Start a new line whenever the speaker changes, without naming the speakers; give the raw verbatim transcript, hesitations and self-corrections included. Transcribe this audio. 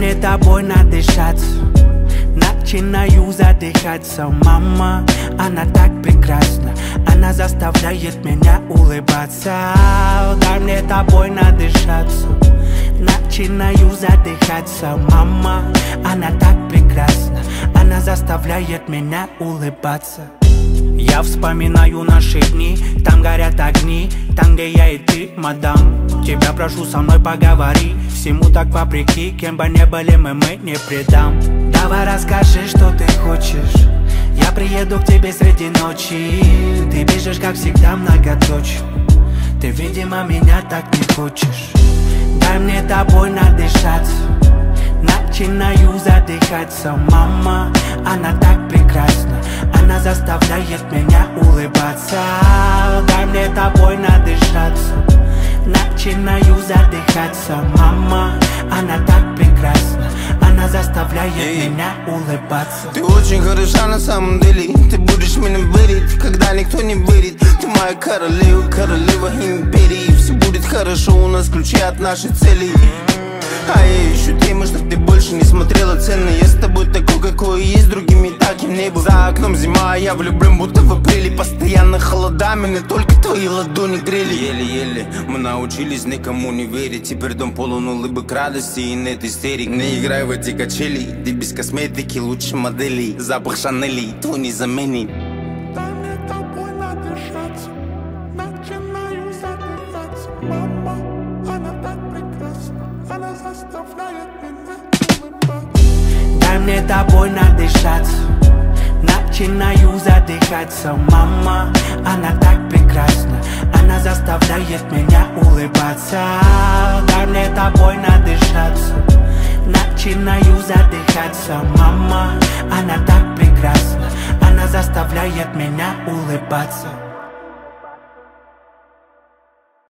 мне тобой надышаться, начинаю задыхаться. Мама, она так прекрасна, она заставляет меня улыбаться. Дай мне тобой надышаться, начинаю задыхаться. Мама, она так прекрасна, она заставляет меня улыбаться. Я вспоминаю наши дни, там горят огни, там, где я и ты, мадам. Тебя прошу, со мной поговори, всему так вопреки, кем бы не были мы, мы не предам. Давай расскажи, что ты хочешь, я приеду к тебе среди ночи. Ты бежишь, как всегда, многоточие, ты, видимо, меня так не хочешь. Дай мне тобой надышаться, начинаю задыхаться. Мама, она так прекрасна, она заставляет меня улыбаться. Дай мне тобой надышаться, начинаю задыхаться. Мама, она так прекрасна, она заставляет yeah. меня улыбаться.
Ты очень хороша на самом деле, ты будешь меня верить, когда никто не верит. Ты моя королева, королева империи. Все будет хорошо, у нас ключи от нашей цели. А я ищу темы, чтоб ты больше не смотрела цены. Я с тобой такой, какой есть, другими таким не был. За окном зима, а я влюблен, будто в апреле. Постоянно холода, меня только твои ладони грели. Еле-еле мы научились никому не верить. Теперь дом полон улыбок, радости и нет истерик. Не играй в эти качели, ты без косметики лучше моделей. Запах Шанели, твой не заменит.
Дай мне тобой надышаться, начинаю задыхаться. Мама, она так прекрасна, она заставляет меня улыбаться.
Дай мне тобой надышаться, начинаю задыхаться. Мама, она так прекрасна, она заставляет меня улыбаться. Дай мне тобой надышаться, начинаю задыхаться. Мама, она так прекрасна, она заставляет меня улыбаться.